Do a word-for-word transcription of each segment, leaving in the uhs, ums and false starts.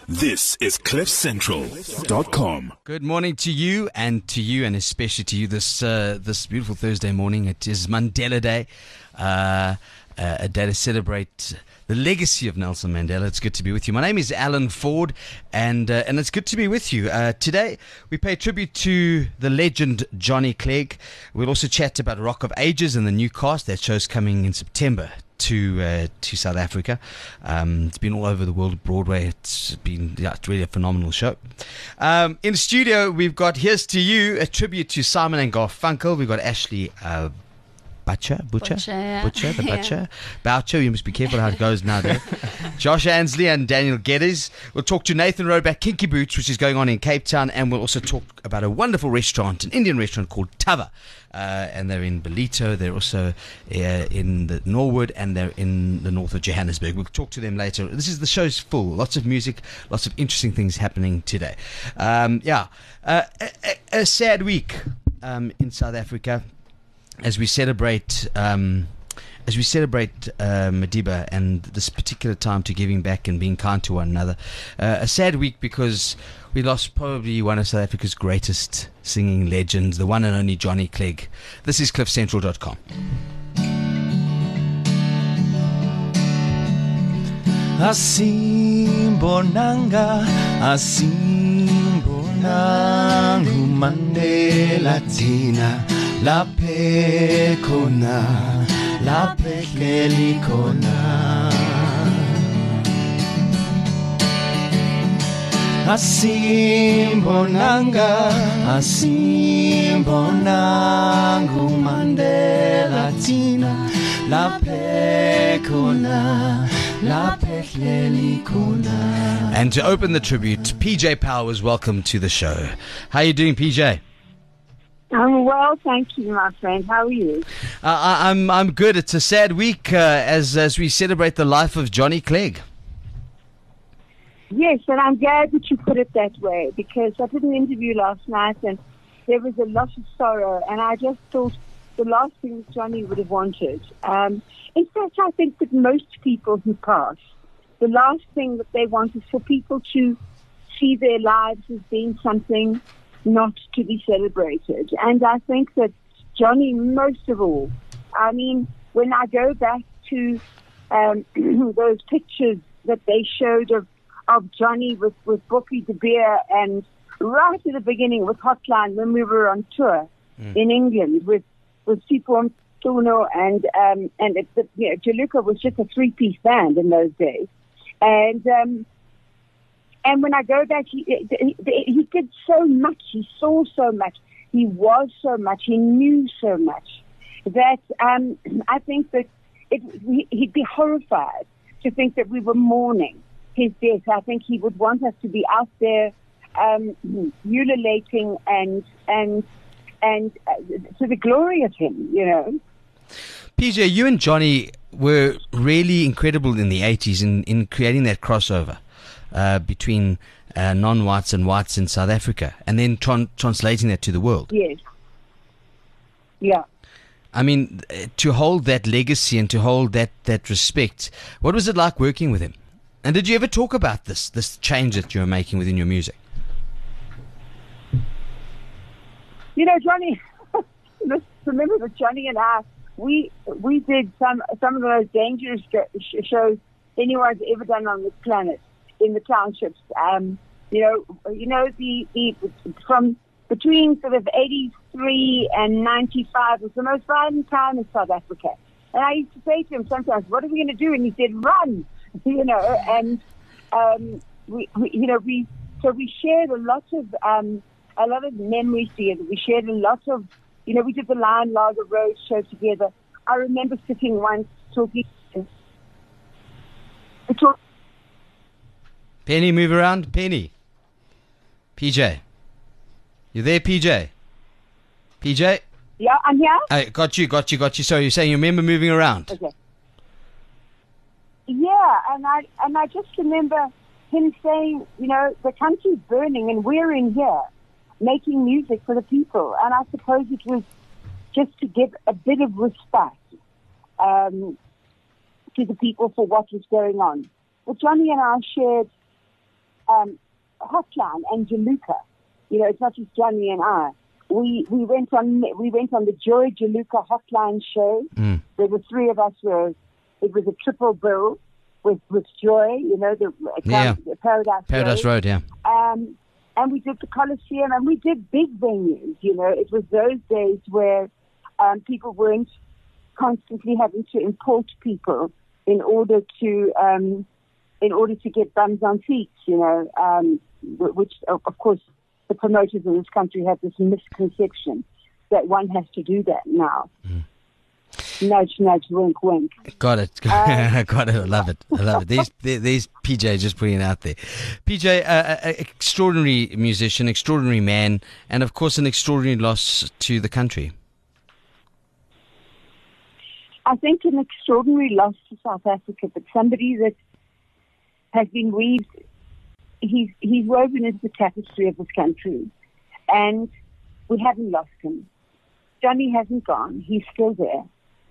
This is cliff central dot com. Good morning to you and to you and especially to you this uh, this beautiful Thursday morning. It is Mandela Day, uh, uh, a day to celebrate the legacy of Nelson Mandela. It's good to be with you. My name is Alan Ford, and uh, and it's good to be with you. Uh, today, we pay tribute to the legend Johnny Clegg. We'll also chat about Rock of Ages and the new cast. That show's coming in September to uh, to South Africa. Um, it's been all over the world, Broadway. It's been yeah, it's really a phenomenal show. Um, in the studio, we've got Here's to You, a tribute to Simon and Garfunkel. We've got Ashley uh, Butcher, Butcher, Butcher, yeah. Butcher, the Yeah. Butcher, Boucher. You must be careful how it goes now there. Josh Ansley and Daniel Geddes. We'll talk to Nathan Roback, Kinky Boots, which is going on in Cape Town, and we'll also talk about a wonderful restaurant, an Indian restaurant called Tava. Uh, and they're in Belito, they're also uh, in the Norwood, and they're in the north of Johannesburg. We'll talk to them later. This is the show's full, lots of music, lots of interesting things happening today. Um, yeah, uh, a, a, a sad week um, in South Africa as we celebrate um, as we celebrate uh, Madiba and this particular time to giving back and being kind to one another. Uh, a sad week because we lost probably one of South Africa's greatest singing legends, the one and only Johnny Clegg. This is cliff central dot com. Asimbonanga, asimbonanga Mandela Tina, la pekona, la pekelikona. Asimbonanga, asimbonanga Mandela Tina, la pekona, la pekelikona. And to open the tribute, P J Powers, welcome to the show. How are you doing, P J? I'm well, thank you, my friend. How are you? Uh, I, I'm I'm good. It's a sad week uh, as as we celebrate the life of Johnny Clegg. Yes, and I'm glad that you put it that way, because I did an interview last night and there was a lot of sorrow, and I just thought the last thing Johnny would have wanted. Um, in fact, I think that most people who pass, the last thing that they want is for people to see their lives as being something not to be celebrated. And I think that Johnny, most of all, I mean, when I go back to um, those pictures that they showed of, of Johnny with, with Boekie de Beer, and right at the beginning with Hotline when we were on tour mm. in England with, with Sipho Mtuno and, um, and it, the, you know, Juluka was just a three-piece band in those days. And, um, And when I go back, he, he, he did so much. He saw so much. He was so much. He knew so much that um, I think that it, he'd be horrified to think that we were mourning his death. I think he would want us to be out there um, ululating and and and uh, to the glory of him, you know. P J, you and Johnny were really incredible in the eighties in, in creating that crossover. Uh, between uh, non-whites and whites in South Africa, and then tran- translating that to the world. Yes. Yeah. I mean, uh, to hold that legacy and to hold that, that respect, what was it like working with him? And did you ever talk about this, this change that you're making within your music? You know, Johnny, remember that Johnny and I, we we did some, some of the most dangerous sh- shows anyone's ever done on this planet. In the townships, um, you know, you know the, the from between sort of eighty-three and ninety-five was the most violent time in South Africa. And I used to say to him sometimes, "What are we going to do?" And he said, "Run," you know. And um, we, we, you know, we so we shared a lot of um, a lot of memories together. We shared a lot of, you know, we did the Lion Lager Road show together. I remember sitting once talking. We talked. Penny, move around. Penny. P J. You there, P J? P J? Yeah, I'm here. I got you, got you, got you. So you're saying you remember moving around? Okay. Yeah, and I and I just remember him saying, you know, the country's burning and we're in here making music for the people. And I suppose it was just to give a bit of respect um, to the people for what was going on. But Johnny and I shared um, hotline and Jaluka. You know, it's not just Johnny and I. We we went on we went on the Joy Jaluka hotline show. Mm. There were three of us. Were it was a triple bill with with Joy. You know, the, Yeah. the Paradise Paradise Road. Road, yeah. Um, and we did the Coliseum, and we did big venues. You know, it was those days where um, people weren't constantly having to import people in order to um, in order to get bums on seats. You know, um, which of of course the promoters in this country have this misconception that one has to do that now. Mm. Nudge, nudge, wink, wink. Got it. Um, Got it. I love it. I love it. There's, there- there's P J just putting it out there. P J, uh, uh, extraordinary musician, extraordinary man, and of course an extraordinary loss to the country. I think an extraordinary loss to South Africa, but somebody that has been weaved, he's, he's woven into the tapestry of this country, and we haven't lost him. Johnny hasn't gone. He's still there.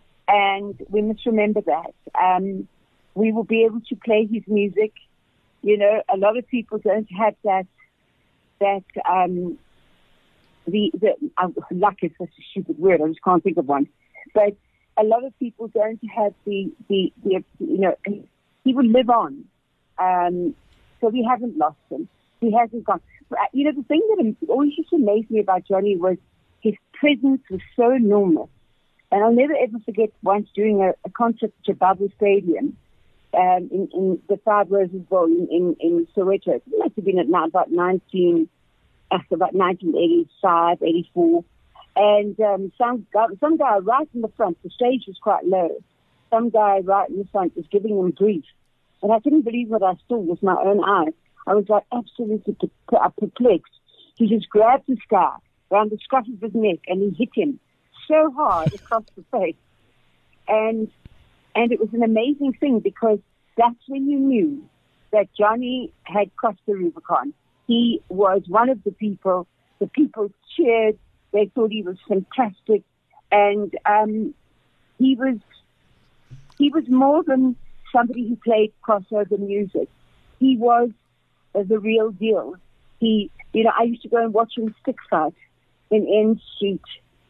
And we must remember that. Um, we will be able to play his music. You know, a lot of people don't have that, that, um, the, the, uh, luck is such a stupid word. I just can't think of one. But a lot of people don't have the, the, the you know, he will live on. Um, so we haven't lost him. He hasn't gone. You know, the thing that always used to amaze me about Johnny was his presence was so enormous. And I'll never ever forget once doing a, a concert at Jababa Stadium um, in, in the Five Roses Bowl in, in, in Soweto. It must have been at now about nineteen, after about nineteen eighty-five, eighty-four. And um, some guy, some guy right in the front, the stage was quite low. Some guy right in the front was giving him grief. And I couldn't believe what I saw with my own eyes. I was like absolutely perplexed. He just grabbed this guy around the scruff of his neck and he hit him so hard across the face. And and it was an amazing thing because that's when you knew that Johnny had crossed the Rubicon. He was one of the people, the people cheered, they thought he was fantastic, and um, he was he was more than somebody who played crossover music. He was uh, the real deal. He, you know, I used to go and watch him stick fight in N Street,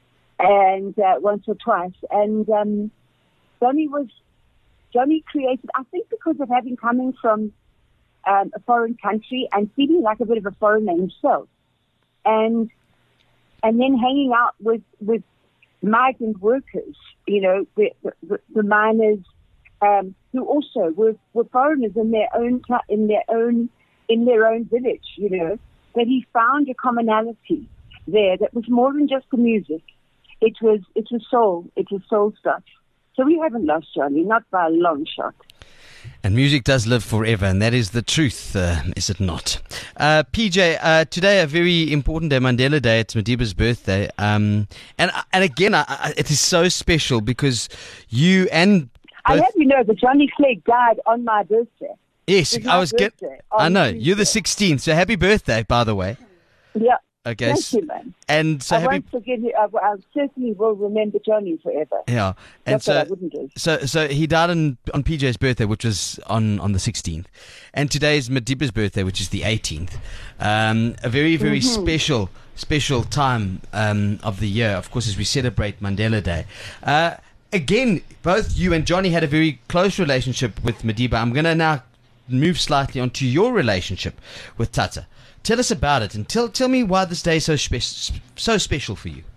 and uh, once or twice. And um, Johnny was Johnny created, I think, because of having coming from um, a foreign country and feeling like a bit of a foreigner himself, and and then hanging out with with migrant workers, you know, the the, the miners um, who also were, were foreigners in their own in their own in their own village, you know, that he found a commonality there that was more than just the music. It was it was soul. It was soul stuff. So we haven't lost Johnny, not by a long shot. And music does live forever, and that is the truth, uh, is it not? Uh, P J, uh, today a very important day, Mandela Day. It's Madiba's birthday, um, and and again, I, I, it is so special because you and I both, have you know that Johnny Clegg died on my birthday. yes, It's I my was get. birthday I on know Tuesday. you're the sixteenth, so happy birthday, by the way. Yeah. Okay, Thank s- you, man. and so I happy. won't forget you. I, I certainly will remember Johnny forever. Yeah, and That's what I so wouldn't do. so so he died on on P J's birthday, which was on on the sixteenth, and today is Madiba's birthday, which is the eighteenth. Um, a very very Mm-hmm. special special time um, of the year, of course, as we celebrate Mandela Day. Uh, again, both you and Johnny had a very close relationship with Madiba. I'm going to now move slightly onto your relationship with Tata. Tell us about it, and tell tell me why this day is so spe- so special for you.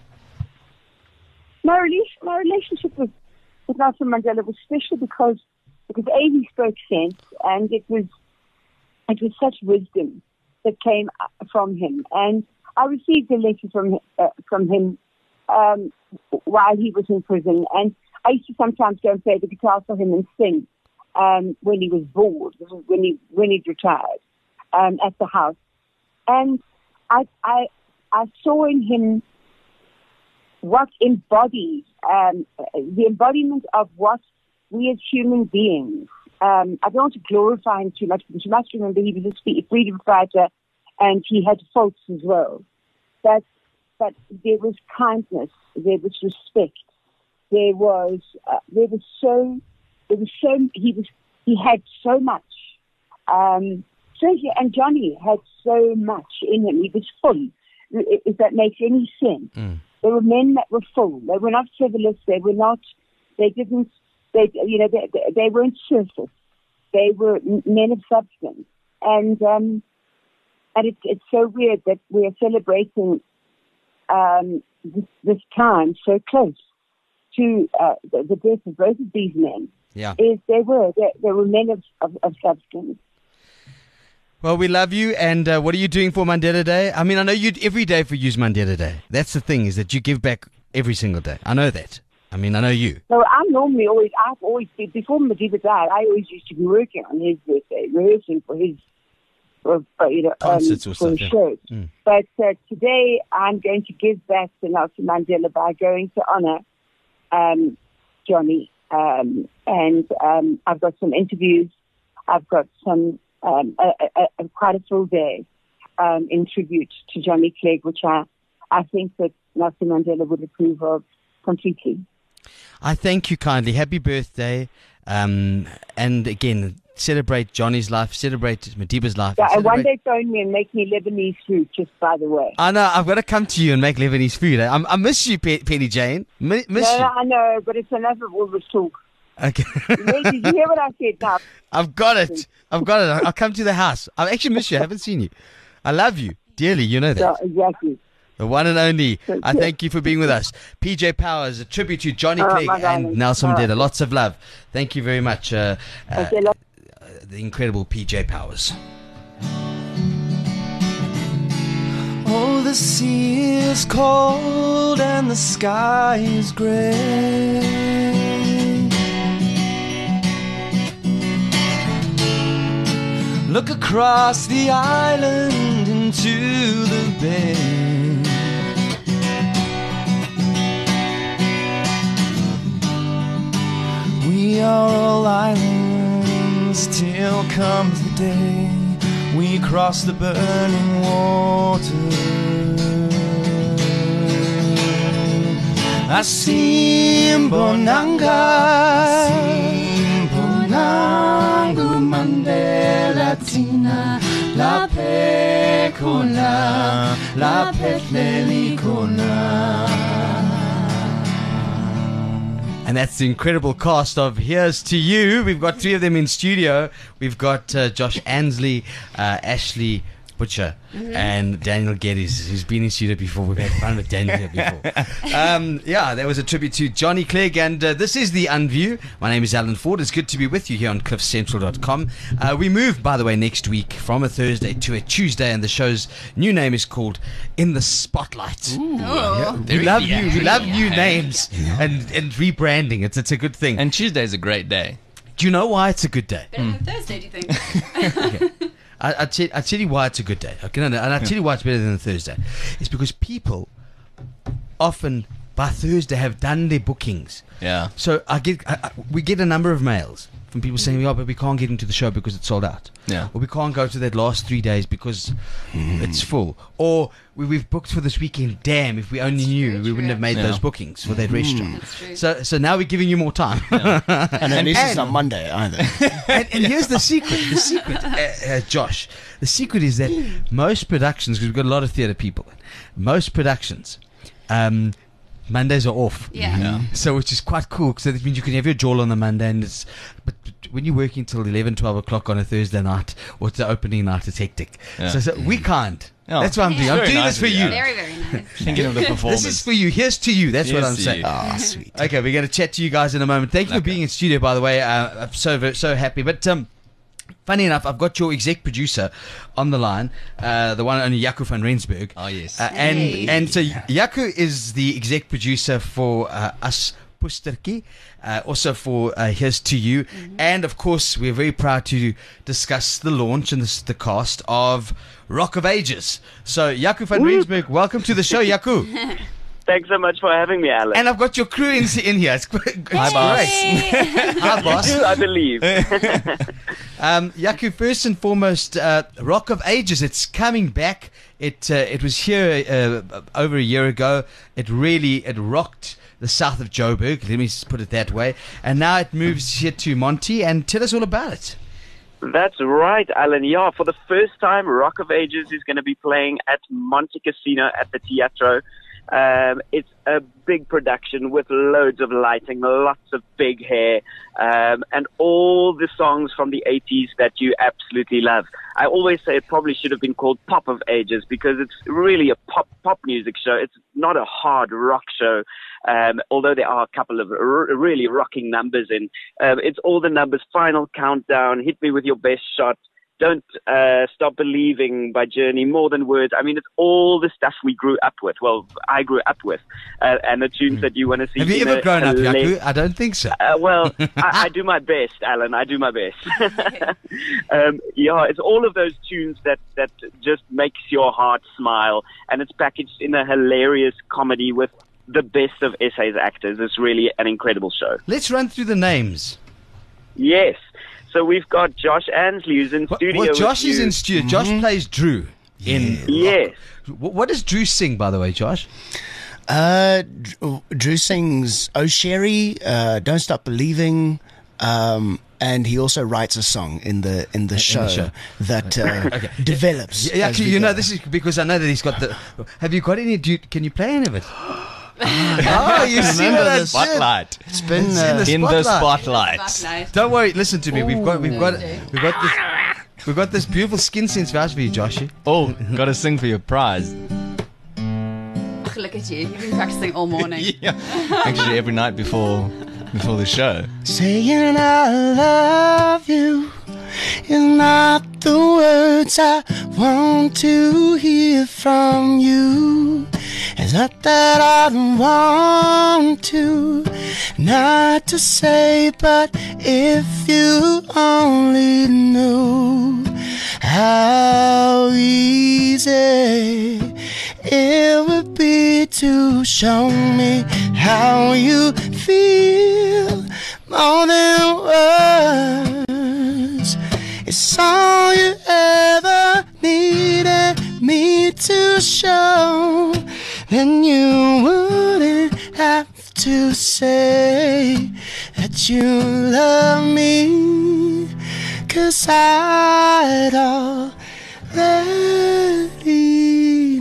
My, rela- my relationship with, with Nelson Mandela was special because, because A, he spoke sense, and it was, it was such wisdom that came from him. And I received a letter from, uh, from him um, while he was in prison, and I used to sometimes go and play the guitar for him and sing um, when he was bored, when he when he'd retired um, at the house. And I, I, I saw in him what embodies, um, the embodiment of what we as human beings, um, I don't want to glorify him too much, because you must remember he was a freedom fighter and he had faults as well. But, but there was kindness, there was respect, there was, uh, there was so, there was so, he was, he had so much, um, strangely, and Johnny had so much in him. He was full, if that makes any sense. Mm. There were men that were full. They were not frivolous. They were not, they didn't, they, you know, they, they weren't surface. They were men of substance. And, um, and it, it's so weird that we are celebrating um, this, this time so close to uh, the, the death of both of these men. Yeah. Is they were they, they were men of, of, of substance. Well, we love you. And uh, what are you doing for Mandela Day? I mean, I know you every day for you's Mandela Day. That's the thing, is that you give back every single day. I know that. I mean, I know you. So I'm normally always, I've always, before Madiba died, I always used to be working on his birthday, rehearsing for his, for, for, you know, Concerts um, or for his something. shows. Mm. But uh, today I'm going to give back to Nelson Mandela by going to honor um, Johnny. Um, and um, I've got some interviews. I've got some, um, a, a, a, quite a full day um, in tribute to Johnny Clegg, which I, I think that Nelson Mandela would approve of completely. I thank you kindly. Happy birthday. Um, and again, celebrate Johnny's life, celebrate Madiba's life. Yeah, and and one celebrate- day phone me and make me Lebanese food, just by the way. I know, I've got to come to you and make Lebanese food. I, I miss you, Pe- Penny Jane. Mi- miss No, you. I know, but it's enough of all this talk. Okay. Did you hear what I said now? I've got it. I've got it. I'll- I'll come to the house. I actually miss you. I haven't seen you. I love you dearly. You know that. So, exactly. The one and only. Thank I you. thank you for being with us. P J Powers, a tribute to Johnny All right, Clegg my and darling. Nelson All right. Mandela. Lots of love. Thank you very much, uh, uh, Okay, love. the incredible P J Powers. Oh, the sea is cold and the sky is gray. Look across the island into the bay. We are all islands till comes the day we cross the burning water. Asimbonanga, Asimbonanga, Mandela Tina, La Pekona, La Petlelikona. And that's the incredible cast of Here's to You. We've got three of them in studio. We've got uh, Josh Ansley, uh, Ashley Butcher, Mm-hmm. and Daniel Geddes, who's been in studio before. We've had fun with Daniel here before. Um, yeah, that was a tribute to Johnny Clegg, and uh, this is The Unview. My name is Alan Ford. It's good to be with you here on cliff central dot com. Uh, we move, by the way, next week from a Thursday to a Tuesday, and the show's new name is called In the Spotlight. Oh. We love you. We love new names and, and rebranding. It's it's a good thing. And Tuesday's a great day. Do you know why it's a good day? Better than Thursday, do you think? I, I, tell, I tell you why it's a good day. Okay, no, no, and I tell you why it's better than a Thursday. It's because people often by Thursday have done their bookings. Yeah. So I get I, I, we get a number of mails from people saying, "Oh, but we can't get into the show because it's sold out." Yeah. Or we can't go to that last three days because it's full. Or we, we've booked for this weekend. Damn, if we only knew, very we wouldn't true. have made Yeah. those bookings for that restaurant. That's true. So, so now we're giving you more time. And at least it's and- not Monday either. and, and here's the secret. The secret, uh, uh, Josh. The secret is that most productions, because we've got a lot of theatre people, most productions, um, Mondays are off. Yeah. Yeah. So which is quite cool, because that means you can have your jaw on the Monday, and it's. But when you're working till eleven, twelve o'clock on a Thursday night, or it's the opening night, it's hectic. Yeah. So, so we can't. Oh. That's what I'm doing. I'm Very doing nice this for of you, you. Alan. Very, very nice. Thinking of the performance. This is for you. Here's to you. That's what Here's I'm to saying. you. Ah, sweet. Okay, we're going to chat to you guys in a moment. Thank you for Okay. being in studio, by the way. Uh, I'm so very- so happy. But um, funny enough, I've got your exec producer on the line, uh, the one and only Jaco van Rensburg. Oh, yes. Uh, and Hey. and so Jaco is the exec producer for uh, Us Pusterki, uh, also for uh, Here's to You, and of course we're very proud to discuss the launch and the, the cast of Rock of Ages. So Jaco van Rensburg, welcome to the show, Jaco. Thanks so much for having me, Alex. And I've got your crew in, in here. It's, it's Hi, boss. great. Hi, boss. I believe. Um, Jaco, first and foremost, uh, Rock of Ages, it's coming back. It uh, it was here uh, over a year ago. It really, it rocked the south of Joburg, let me just put it that way. And now it moves here to Monty, and tell us all about it. That's right, Alan. Yeah, for the first time, Rock of Ages is going to be playing at Monte Cassino at the Teatro. Um, it's a big production with loads of lighting, lots of big hair, um, and all the songs from the eighties that you absolutely love. I always say it probably should have been called Pop of Ages because it's really a pop pop music show. It's not a hard rock show, um, although there are a couple of r- really rocking numbers in. Um, it's all the numbers: Final Countdown, Hit Me With Your Best Shot, Don't uh, Stop Believing by Journey, More Than Words. I mean, it's all the stuff we grew up with. Well, I grew up with. Uh, and the tunes mm. that you want to see. Have you ever a, grown a up, le- Yaku? I don't think so. Uh, well, I, I do my best, Alan. I do my best. um, yeah, it's all of those tunes that, that just makes your heart smile. And it's packaged in a hilarious comedy with the best of S A's actors. It's really an incredible show. Let's run through the names. Yes. So we've got Josh Ansley, who's in Well, studio. well Josh with is you. in studio. Josh plays Drew. In Yes. What, what does Drew sing, by the way, Josh? Uh, Drew, Drew sings "Oh Sherry," uh, "Don't Stop Believing," um, and he also writes a song in the in the, show, the show that uh, okay. develops. Yeah, as actually, we you know, go. this is because I know that he's got the. Have you got any? Do you, can you play any of it? Oh, you see remember what I the did? Spotlight. It's been It's uh, in In the spotlight. Spotlight. Don't worry, listen to me. We've got, we've got, Ooh. we've got this, we've got this beautiful skin sense voucher for you, Joshy. Oh, gotta sing for your prize. Ugh, look at you. You've been practicing all morning. Yeah. Actually, every night before before the show. saying I love you is not the words I want to hear from you. It's not that I don't want to, not to say, but if you only knew how easy it would be to show me how you feel more than words. It's all you ever needed me to show. Then you wouldn't have to say that you love me, 'cause I'd already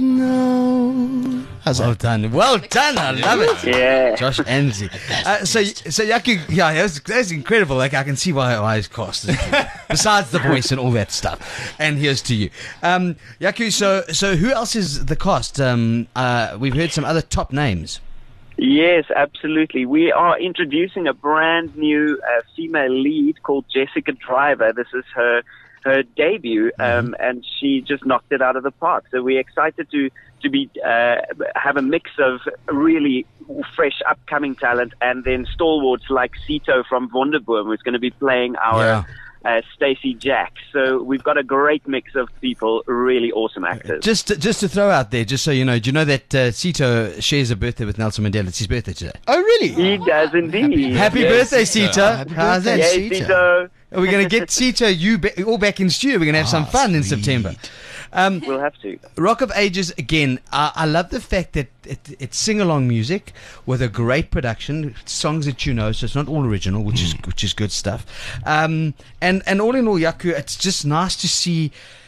know. How's Well that? done, well done. I love it. Yeah. Josh Ansley. Uh, so, so Yaku, yeah, that's, that's incredible. Like, I can see why, why his cast is besides the voice and all that stuff. And here's to you, um, Yaku. So, so who else is the cast? Um, uh, we've heard some other top names. Yes, absolutely. We are introducing a brand new uh, female lead called Jessica Driver. This is her her debut, um, and she just knocked it out of the park. So we're excited to to be uh, have a mix of really fresh upcoming talent and then stalwarts like Sito from Wonderboom, who's going to be playing our Yeah. uh, Stacey Jack. So we've got a great mix of people, really awesome actors. Just, to, just to throw out there, just so you know, do you know that uh, Sito shares a birthday with Nelson Mandela? It's his birthday today. Oh, really? He does indeed. Happy Yes. birthday, Sito! Happy How's that? Yes, Sito. Sito. We're going to get Sito you ba- all back in studio. We're going to have some Ah, fun in sweet. September. Um, We'll have to. Rock of Ages again. I, I love the fact that it, it's sing-along music with a great production, songs that you know, so it's not all original, which is which is good stuff. Um, and and all in all, Yaku, it's just nice to see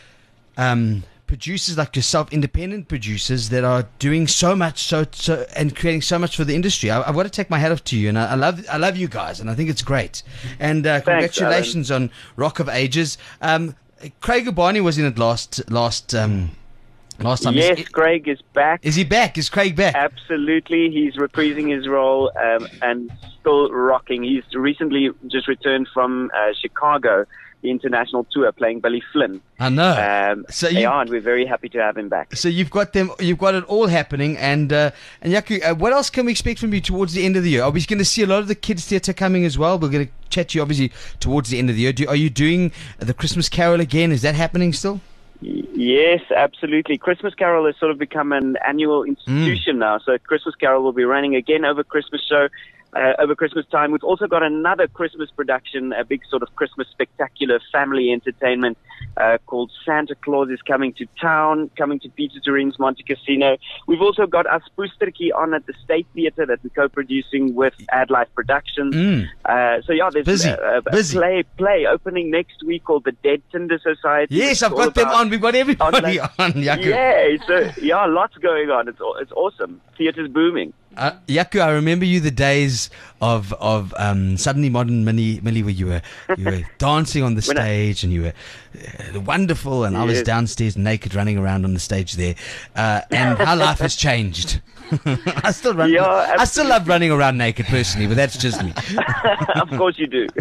um, producers like yourself, independent producers that are doing so much, so so and creating so much for the industry. I, I've got to take my hat off to you, and I, I love I love you guys, and I think it's great. And uh, Thanks, congratulations on Rock of Ages. Um, Craig Ubani was in it last last um, last time. Yes, Is, Craig is back. is he back? Is Craig back? Absolutely. He's reprising his role um, and still rocking. He's recently just returned from uh, Chicago, the international tour, playing Billy Flynn. I know. Um, So you- yeah, and we're very happy to have him back. So you've got them, you've got it all happening, and uh, and Yaku, uh, what else can we expect from you towards the end of the year? Are we going to see a lot of the kids theatre coming as well? We're going to chat to you obviously towards the end of the year. Do, are you doing the Christmas Carol again? Is that happening still? Y- Yes, absolutely. Christmas Carol has sort of become an annual institution now. So Christmas Carol will be running again over Christmas show. uh, over Christmas time. We've also got another Christmas production, a big sort of Christmas spectacular family entertainment uh, called Santa Claus is Coming to Town, coming to Peter Turin's Monte Casino. We've also got As Poestertjie on at the State Theatre that we're co-producing with Ad Life Productions. Mm. Uh, so yeah, there's Busy. a, a, a Busy. play play opening next week called The Dead Tinder Society. Yes, It's I've all got them about- on. We've got everybody on on. Yaku. Yeah, so yeah, lots going on. It's aw- it's awesome. Theatre's booming. Uh, Yaku, I remember you the days of of um, Suddenly Modern Millie, Millie, where you were you were dancing on the When I- stage and you were uh, wonderful, and I was Yes. downstairs naked running around on the stage there, uh, and how life has changed. I still run. Yeah, I still love running around naked personally, but that's just me. Of course you do.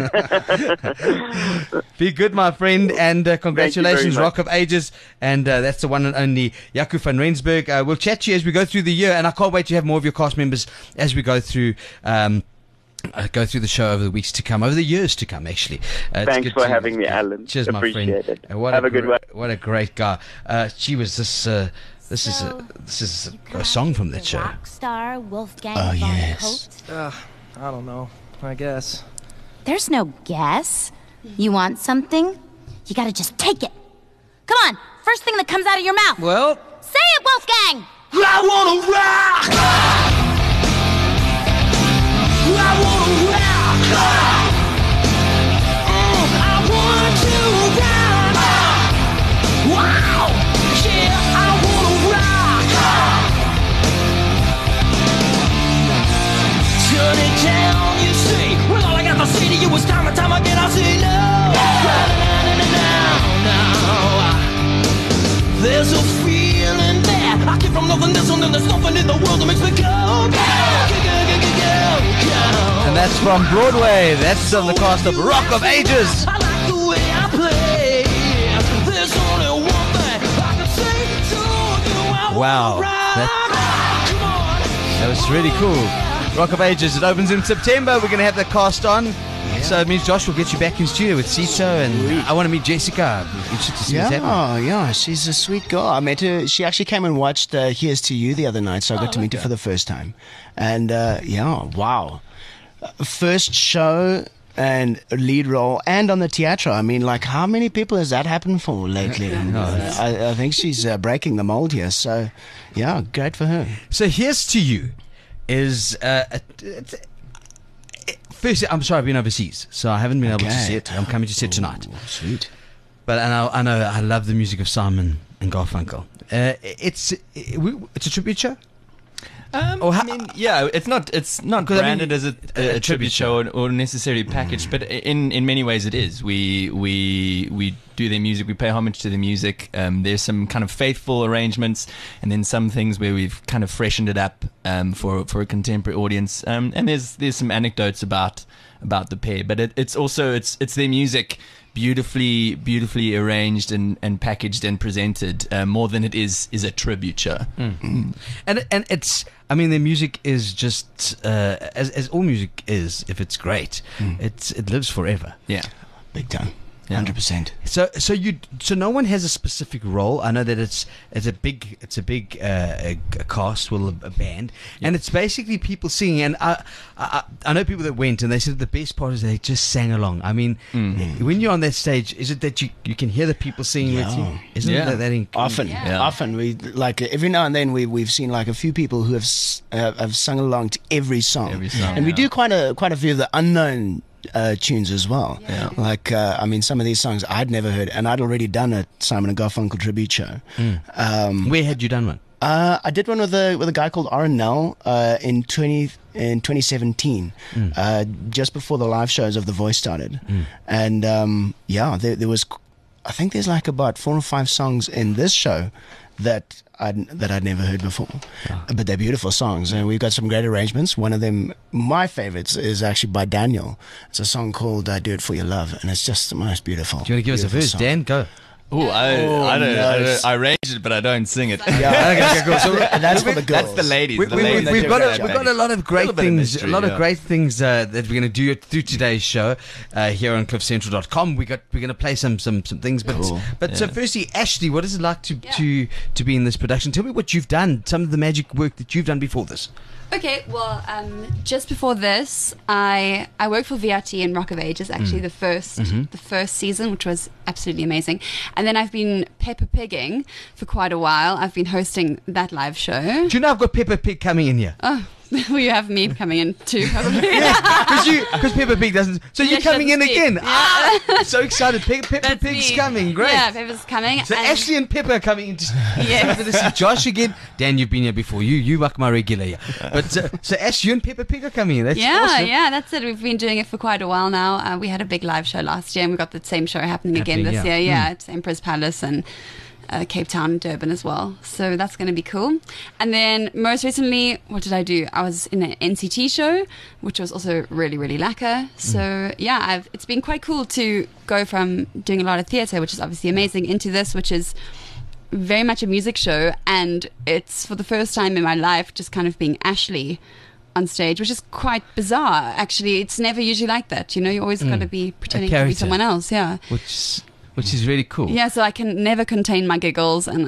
Be good, my friend, and uh, congratulations, much. Rock of Ages, and uh, that's the one and only Yaku van Rensburg. Uh, we'll chat to you as we go through the year, and I can't wait to have more of your cast members as we go through. Um, Uh, go through the show over the weeks to come, over the years to come, actually. Uh, it's Thanks good for to- having me, Alan. Cheers, my Appreciate friend. it. Uh, what Have a, a good gr- one. What a great guy. Uh, gee, was this? Uh, this is a, this is a, a song from that show. Rockstar Wolfgang Oh, von yes. Coates. Uh, I don't know. I guess. There's no guess. You want something? You gotta just take it. Come on, first thing that comes out of your mouth. Well, Say it, Wolfgang! I wanna rock. I wanna rock. Mm, I want to rock. Wow. Yeah, I wanna rock. Turn it down, you see. Well, all I got to say to you is time and time again I say no. No, no, no, no. There's a feeling there. I came from nothing, there's something, there's nothing in the world that makes me go, go, go, go, go, go, go. And that's from Broadway. That's on the cast of Rock of Ages. I like the way I play. There's only one thing I can say to you. I Wow. wanna rock. That- Come on. That was really cool. Rock of Ages. It opens in September. We're going to have the cast on. So it means Josh will get you back in studio with Cito, and I want to meet Jessica. I'm interested to see what's happening. Yeah, yeah, she's a sweet girl. I met her. She actually came and watched uh, Here's to You the other night, so I got to meet her for the first time. And uh, yeah, wow, Uh, first show and lead role, and on the Teatro. I mean, like, how many people has that happened for lately? And, uh, I, I think she's uh, breaking the mold here. So yeah, great for her. So Here's to You is uh, a, it's a, firstly, I'm sorry, I've been overseas, so I haven't been able to Okay. see it. I'm coming to see it tonight. Ooh, sweet. But I know, I know, I love the music of Simon and Garfunkel. Uh, it's it, we- it's a tribute show. Um, Or I ha- mean, yeah, it's not it's not 'Cause I mean, branded as a, a- a, a tribute tribute show or, or necessarily packaged, but in in many ways it is. We we we do their music, we pay homage to their music. Um, there's some kind of faithful arrangements, and then some things where we've kind of freshened it up um, for for a contemporary audience. Um, and there's there's some anecdotes about about the pair, but it, it's also it's it's their music beautifully beautifully arranged and, and packaged and presented uh, more than it is is a tribute show. And and it's, I mean, their music is just uh, as as all music is. If it's great, it's it lives forever. Yeah. Big time. Yeah. Hundred percent. So so you so no one has a specific role. I know that it's it's a big it's a big uh, a, a cast, well, a, a band, and it's basically people singing. And I, I I know people that went and they said the best part is they just sang along. I mean, when you're on that stage, is it that you you can hear the people singing with you? Yeah. Isn't Yeah. that, that inc- Often, Yeah. often we like every now and then we we've seen like a few people who have s- uh, have sung along to every song, Every song, and we yeah. do quite a quite a few of the unknown uh, tunes as well. Yeah. Like uh, I mean, some of these songs I'd never heard, and I'd already done a Simon and Garfunkel tribute show. Um, Where had you done one? uh, I did one with a with a guy called Aaron Nell uh, in twenty in twenty seventeen, uh, just before the live shows of The Voice started, and um, yeah, there, there was, I think there's like about four or five songs in this show that I'd, that I'd never heard before, but they're beautiful songs, and we've got some great arrangements. One of them, my favorites, is actually by Daniel. It's a song called uh, "Do It for Your Love," and it's just the most beautiful. Do you want to give us a beautiful verse, song. Dan? Go. Ooh, I, Oh, I, don't, I nice. don't. I arrange it, but I don't sing it. Yeah, Okay, okay, cool. So and that's for the girls. That's the ladies. We, the we, ladies we, we've that got do a, that. we've got a lot of great Little bit of things, mystery, a lot yeah. of great things uh, that we're going to do through today's show uh, here on cliff central dot com. We got we're going to play some some some things, but Cool. but so Yeah. firstly, Ashley, what is it like to Yeah. to to be in this production? Tell me what you've done, some of the magic work that you've done before this. Okay, well, um, just before this, I I worked for V R T in Rock of Ages, actually the first the first season, which was absolutely amazing. And then I've been Peppa Pigging for quite a while. I've been hosting that live show. Do you know I've got Peppa Pig coming in here? Oh, well, you have me coming in too, probably. Because you because Peppa Pig doesn't. So Yeah, you're she coming in doesn't speak. again. Yeah. Ah, so excited! Pe- Peppa That's Pig's me. coming. Great. Yeah, Peppa's coming. So and- Ashley and Pippa are coming in. To, Yes. so this is Josh again. Dan, you've been here before. You you like my regular here. But uh, so Ash, you and Peppa Pig are coming in. That's yeah, awesome. yeah, that's it. We've been doing it for quite a while now. Uh, we had a big live show last year, and we got the same show happening, again Happening, this yeah. year. Yeah, Mm. it's Emperor's Palace and uh, Cape Town and Durban as well. So that's going to be cool. And then most recently, what did I do? I was in an N C T show, which was also really, really lacquer. So Mm. yeah, I've, it's been quite cool to go from doing a lot of theatre, which is obviously amazing, into this, which is very much a music show. And it's for the first time in my life just kind of being Ashley on stage, which is quite bizarre. Actually, it's never usually like that. You know, you always got to be pretending to be character. someone else. Yeah. Which which is really cool. Yeah, so I can never contain my giggles, and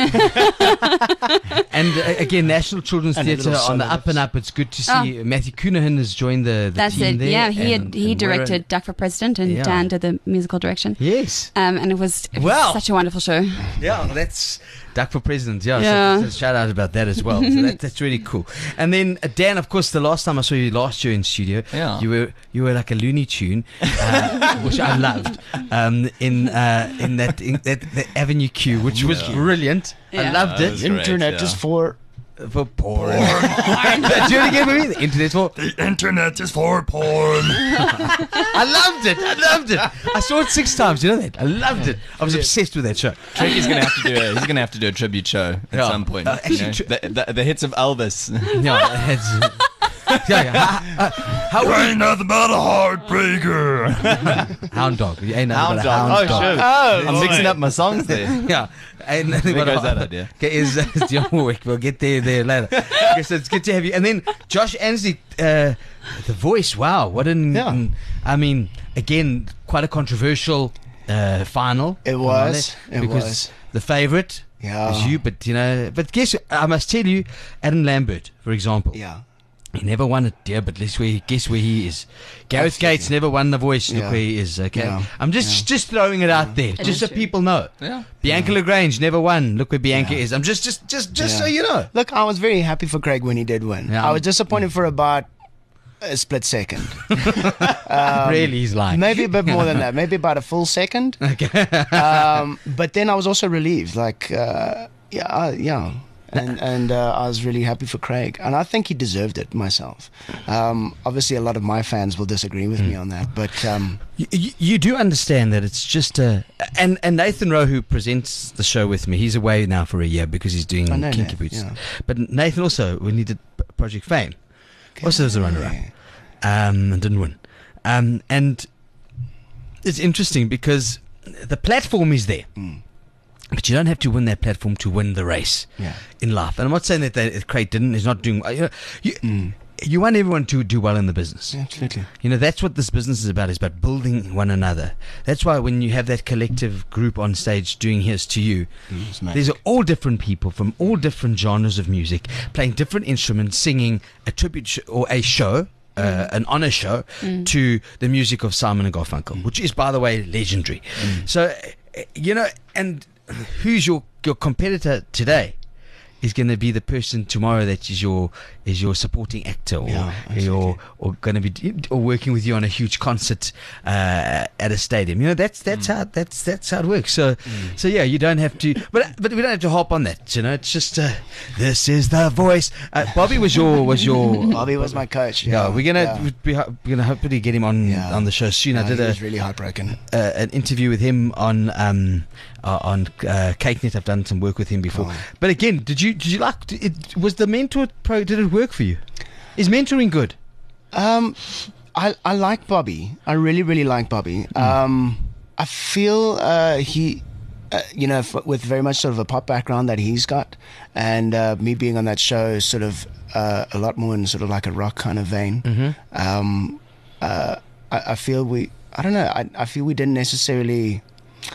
And uh, again, National Children's And a Theatre little on the solo up and up. It's good to see Matthew Cunahan has joined the, the that's team it. there. Yeah, he and- had, he and Warren- directed Duck for President, and Yeah. Dan did the musical direction. Yes. Um, and it was, it was Wow. such a wonderful show. Yeah, well, that's Duck for President. Yeah, Yeah. So, so shout out about that as well. So that, that's really cool. And then uh, Dan, of course, the last time I saw you last year in studio, Yeah. you were you were like a Looney Tune, uh, which I loved. Um, in uh, in that in that, that Avenue Q, which was brilliant. I Yeah. loved That it. was great, Internet yeah. is for For porn. Do it again for me. The internet for. The internet is for porn. I loved it. I loved it. I saw it six times. You know that? I loved it. I was obsessed with that show. Trekie's gonna have to do a he's gonna have to do a tribute show at Yeah. some point. Uh, you actually, know? tri- the, the, the hits of Elvis. Yeah, it's, yeah, yeah. How, uh, how You ain't nothing but a heartbreaker. Hound dog. You ain't nothing Hound but a dog. hound Oh, dog. sure. Oh, I'm mixing up my songs there. Yeah. And There goes that idea. Okay, is, uh, is Dion Warwick. We'll get there there later. Okay, so it's good to have you. And then Josh Ansley, uh, the voice. Wow, what an! Yeah. an- I mean, again, quite a controversial uh, final. It if I'm was, honest, it because was. the favourite Yeah. was you. But you know, but guess I must tell you, Adam Lambert, for example. Yeah. He never won it, dear, but guess where, guess where he is. Gareth Absolutely. Gates never won The Voice. Look Yeah. where he is, okay? Yeah. I'm just just throwing it out there, just is so true. people know. Yeah. Bianca Lagrange never won. Look where Bianca Yeah. is. I'm just just just just so Yeah. you know. Look, I was very happy for Craig when he did win. Yeah. I was disappointed for about a split second. really, he's lying. Maybe a bit more than that. Maybe about a full second. Okay. Um, but then I was also relieved. Like, uh, yeah, uh, yeah. And, and uh, I was really happy for Craig. And I think he deserved it myself. Um, obviously, a lot of my fans will disagree with me on that. But um, You, you, you do understand that it's just a and and Nathan Rowe, who presents the show with me, he's away now for a year because he's doing I know Kinky Nath, Boots. yeah. But Nathan also, when he did P- Project Fame, also was a runner-up, um, and didn't win. Um, and it's interesting because the platform is there. Mm. But you don't have to win that platform to win the race Yeah. in life. And I'm not saying that, that Craig didn't. He's not doing. You know, you, Mm. you want everyone to do well in the business. Absolutely. You know, that's what this business is about, is about building one another. That's why when you have that collective group on stage doing Here's to You, It's magic. these are all different people from all different genres of music, playing different instruments, singing a tribute sh- or a show, uh, an honor show, to the music of Simon and Garfunkel, which is, by the way, legendary. So, uh, you know, and who's your, your competitor today is going to be the person tomorrow that is your is your supporting actor, or Yeah, your or going to be or working with you on a huge concert uh, at a stadium. You know, that's that's how that's that's how it works. So so yeah, you don't have to, but but we don't have to hop on that. You know, it's just uh, this is the voice. Uh, Bobby was your was your Bobby was my coach. yeah. Yeah, We're gonna yeah. be, we're gonna hopefully get him on Yeah. on the show soon. I Yeah, did he a was really heartbroken. uh, an interview with him on um uh, on uh, CakeNet. I've done some work with him before. Oh. But again, did you did you like it? Was the mentor pro? Did it work for you? Is mentoring good? Um, I I like Bobby. I really really like Bobby. Um, I feel uh, he uh, you know, f- with very much sort of a pop background that he's got, and uh, me being on that show, sort of uh, a lot more in sort of like a rock kind of vein. Mm-hmm. Um, uh, I, I feel we, I don't know, I, I feel we didn't necessarily.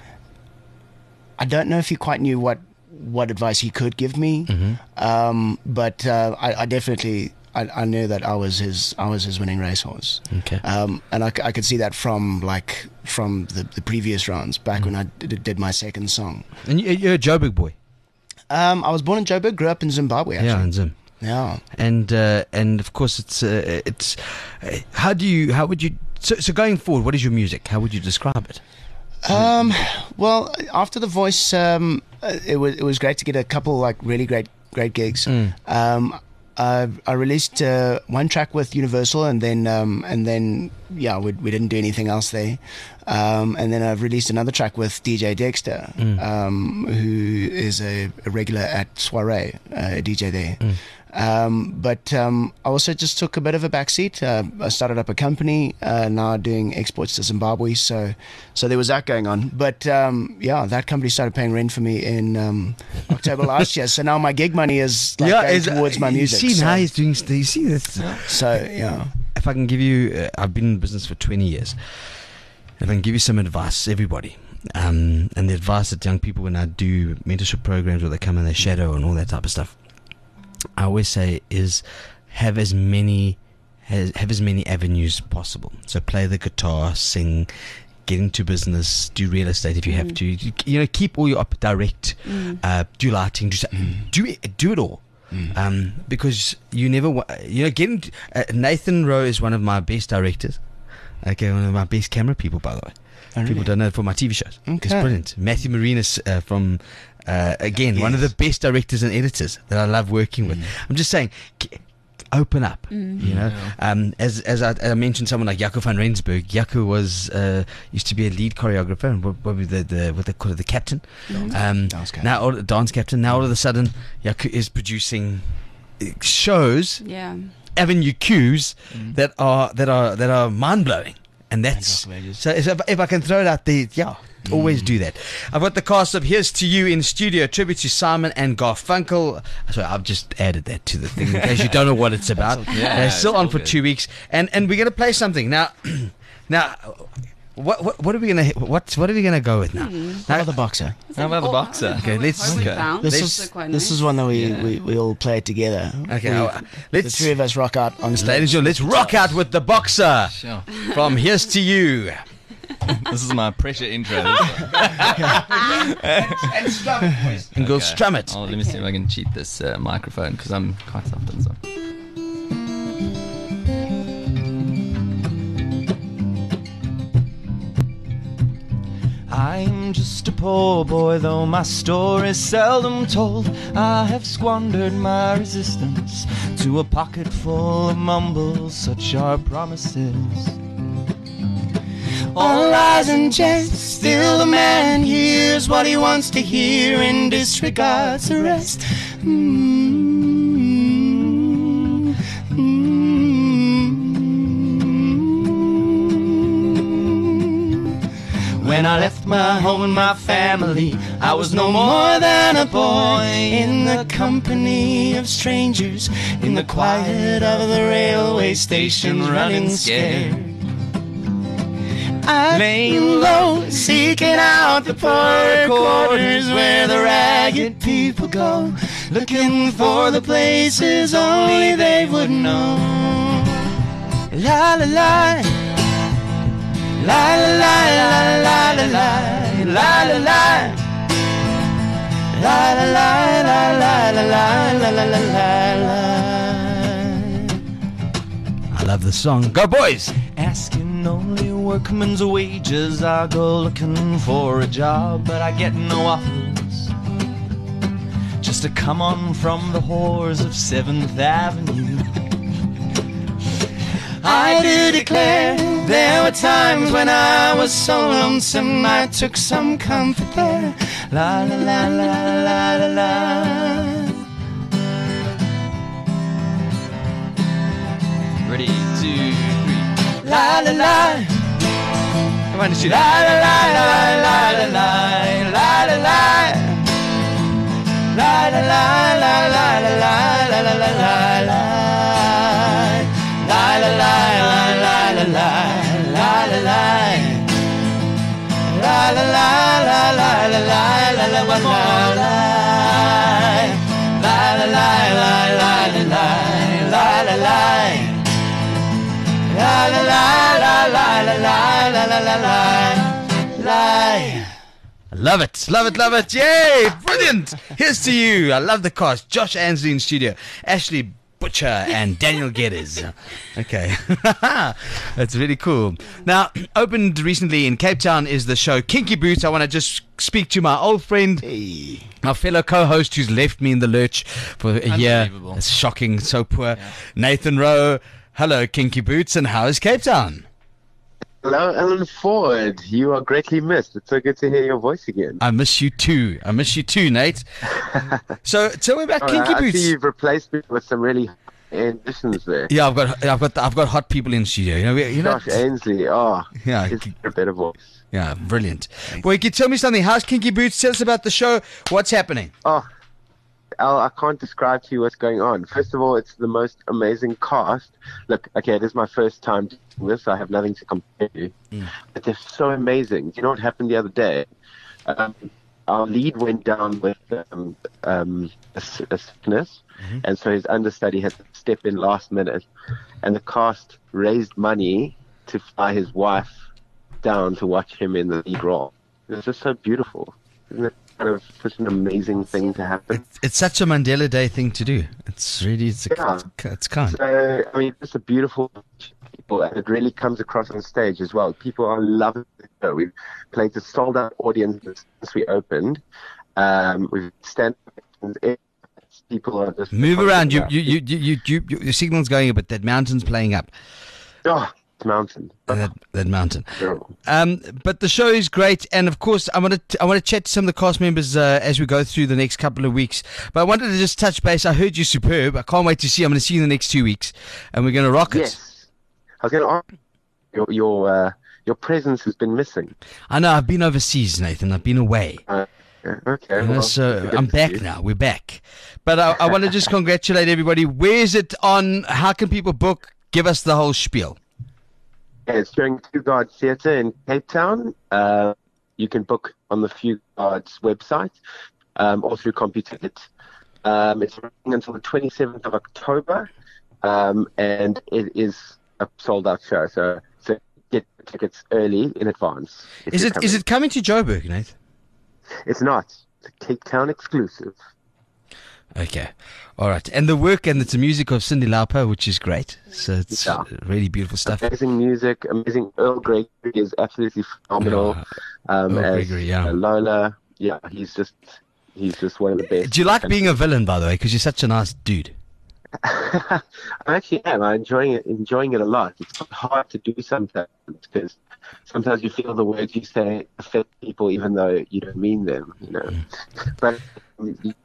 I don't know if he quite knew what what advice he could give me, Mm-hmm. um, but uh, I, I definitely. I, I knew that I was his. I was his winning racehorse. Okay. Um, and I, c- I could see that from like from the, the previous rounds back when I did, did my second song. And you, you're a Joburg boy. Um, I was born in Joburg, grew up in Zimbabwe. Actually. Yeah, in Zim. Yeah. And uh, and of course it's uh, it's. Uh, how do you? How would you? So, so going forward, what is your music? How would you describe it? Um, well, after The Voice, um, uh, it was it was great to get a couple like really great great gigs. Mm. Um, I, I released uh, one track with Universal, and then um, and then yeah, we we didn't do anything else there. Um, and then I've released another track with D J Dexter, Mm. um, who is a, a regular at Soiree, uh, a D J there. Mm. Um, but um, I also just took a bit of a backseat. Uh, I started up a company uh, now doing exports to Zimbabwe, so so there was that going on. But um, yeah, that company started paying rent for me in um, October last year. So now my gig money is like going is, towards my music. You see so, now he's doing. You see this. so yeah, If I can give you, uh, I've been in business for twenty years. If I can give you some advice, everybody, um, and the advice that young people, when I do mentorship programs where they come and they shadow and all that type of stuff, I always say is have as many has, have as many avenues possible. So play the guitar, sing, get into business, do real estate if you have to. You, you know, keep all your up direct, Mm. uh, do lighting, do do it, do it all. Um, because you never, wa- you know, getting uh, Nathan Rowe is one of my best directors. Okay, one of my best camera people, by the way. Oh, really? People don't know it for my T V shows. It's Okay. brilliant. Matthew Marinas uh, from, uh, again, one of the Yes. best directors and editors that I love working with. I'm just saying, k- open up. Mm. You know, um, as as I, I mentioned, someone like Jaco van Rensburg. Jaco was uh, used to be a lead choreographer and what, what was the, the what they call it, the captain. Um, Dance captain. now, all, dance captain. Now all of a sudden, Jaco is producing uh, shows, Yeah. Avenue Qs that are that are that are mind blowing, and that's Rock of Ages. so. If, if I can throw it out there, yeah, always do that. I've got the cast of Here's to You in studio, tribute to Simon and Garfunkel. Sorry, I've just added that to the thing in case you don't know what it's about. Yeah, They're still it's on all for good. two weeks, and and we're gonna play something now. Now, what what what are we gonna what what are we gonna go with now? How Now- about the boxer? How about the boxer? Okay, let's- Homeward Okay. Bound. This Let's- is quite this nice. is one that we, Yeah. we, we all play it together. Okay, We- uh, the let's three of us rock out on stage. ladies and gentlemen, let's rock out with the boxer Sure. from Here's to You. This is my pressure intro. And go Okay. strum it. Oh, let me see if I can cheat this uh, microphone because I'm quite often so. I'm just a poor boy, though my story's seldom told. I have squandered my resistance to a pocket full of mumbles, such are promises. All lies and jest, still the man hears what he wants to hear and disregards the rest. Mm, mm. When I left my home and my family, I was no more than a boy in the company of strangers, in the quiet of the railway station, running scared. I laying low, seeking out the poorer quarters where the ragged people go, looking for the places only they would know. La la la, la la la la la la la la la la, la la la la la la la la la la. I love the song. Go boys! Asking only workman's wages, I go looking for a job, but I get no offers. Just to come on from the whores of seventh Avenue. I do declare there were times when I was so lonesome I took some comfort there. La la la la la la la. Ready, two, three. La la la. Come on, shoot. La la la la la la la la la la more lie. La la la la la la la la la la. La la la la la la la la la la la la. Love it, love it, love it. Yay, brilliant. Here's to you. I love the cast. Josh Ansley in studio. Ashley Butcher and Daniel Geddes. Okay. That's really cool. Now, opened recently in Cape Town is the show Kinky Boots. I want to just speak to my old friend, Hey. my fellow co-host who's left me in the lurch for a year. Unbelievable. It's shocking, so poor. Nathan Rowe. Hello, Kinky Boots, and how is Cape Town? Hello, Alan Ford. You are greatly missed. It's so good to hear your voice again. I miss you too. I miss you too, Nate. So tell me about Oh, Kinky I Boots. see you've replaced me with some really additions there. Yeah, I've got, I've got, I've got hot people in studio. You know, we- you know. Josh Ainsley. Oh, Yeah, he's a better voice. yeah, brilliant. Well, you can tell me something. How's Kinky Boots? Tell us about the show. What's happening? Oh, Al, I can't describe to you what's going on. First of all, it's the most amazing cast. Look, okay, it is my first time doing this. I have nothing to compare to. Mm. But they're so amazing. You know what happened the other day? Um, our lead went down with um, um, a, s- a sickness, Mm-hmm. and so his understudy had to step in last minute. And the cast raised money to fly his wife down to watch him in the lead role. It was just so beautiful. Isn't it kind of such an amazing thing to happen? It's, it's such a Mandela Day thing to do. It's really, it's, Yeah. it's, it's kind. So, I mean, it's a beautiful people, and it really comes across on stage as well. People are loving the show. We've played to sold-out audiences since we opened. Um, we've stand people are just Move around. You, you, you, you, you, you, you, your signal's going up, but that mountain's playing up. Oh, it's mountain. And that, that mountain. Terrible. Um, but the show is great, and of course, I want to I want to chat to some of the cast members uh, as we go through the next couple of weeks. But I wanted to just touch base. I heard you superb. I can't wait to see. I'm going to see you in the next two weeks, and we're going to rock it. Yes. I was going to ask your your uh, your presence has been missing. I know. I've been overseas, Nathan. I've been away. Uh, okay. You know, well, so good I'm to see back you. now. We're back. But I, I want to just congratulate everybody. Where is it on? How can people book? Give us the whole spiel. Yeah, it's during Few Guards Theatre in Cape Town. Uh, you can book on the Few Guards website um, or through CompuTicket. Um, it's running until the twenty-seventh of October, um, and it is a sold-out show. So, so get tickets early in advance. if Is you're it is coming. it coming to Joburg, Nathan? It's not. It's a Cape Town exclusive. Okay. All right. And the work, and it's a music of Cindy Lauper, which is great. So it's Yeah. really beautiful stuff. Amazing music, amazing. Earl Gregory is absolutely phenomenal. Um, Earl as Gregory, yeah. uh, Lola, yeah, he's just he's just one of the best. Do you like being a villain, by the way? Because you're such a nice dude. I actually am. I'm enjoying it, enjoying it a lot. It's hard to do sometimes because sometimes you feel the words you say affect people even though you don't mean them, you know. But um, you-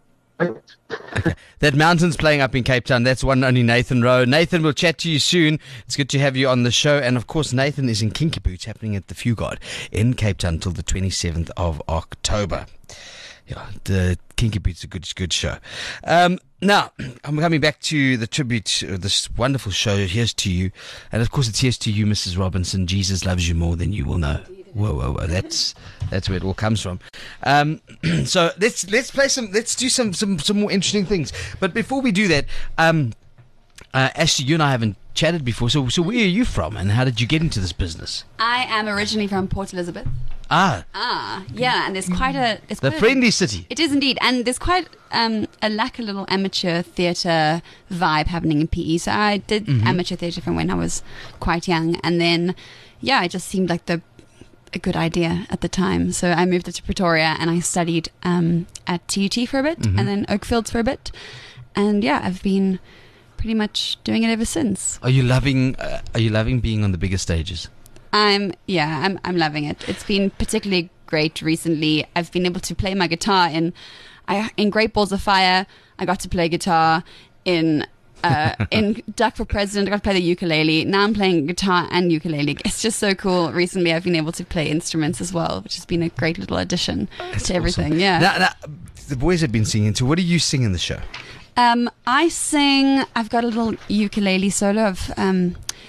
That mountain's playing up in Cape Town. That's one only Nathan Rowe. Nathan, we'll chat to you soon. It's good to have you on the show. And of course, Nathan is in Kinky Boots happening at the Few Guard in Cape Town until the twenty-seventh of October. Yeah, the Kinky Boots a good, good show. Um, now, I'm coming back to the tribute, uh, this wonderful show. Here's to you. And of course, it's here's to you, Missus Robinson. Jesus loves you more than you will know. Whoa, whoa, whoa! That's that's where it all comes from. Um, so let's let's play some. Let's do some some some more interesting things. But before we do that, um, uh, Ashley, you and I haven't chatted before. So so where are you from, and how did you get into this business? I am originally from Port Elizabeth. Ah, Ah, yeah, and there's quite a it's the quite friendly a, city. It is indeed, and there's quite um, a like a little amateur theatre vibe happening in P E. So I did Mhm. amateur theatre from when I was quite young, and then yeah, it just seemed like the a good idea at the time. So I moved it to Pretoria, and I studied um, at T U T for a bit, Mhm. and then Oakfields for a bit, and yeah, I've been pretty much doing it ever since. Are you loving? Uh, are you loving being on the bigger stages? I'm yeah, I'm I'm loving it. It's been particularly great recently. I've been able to play my guitar in I in Great Balls of Fire. I got to play guitar in uh, in Duck for President. I got to play the ukulele. Now I'm playing guitar and ukulele. It's just so cool. Recently, I've been able to play instruments as well, which has been a great little addition to everything. Yeah. Now, now, the boys have been singing. So what do you sing in the show? Um, I sing. I've got a little ukulele solo of um,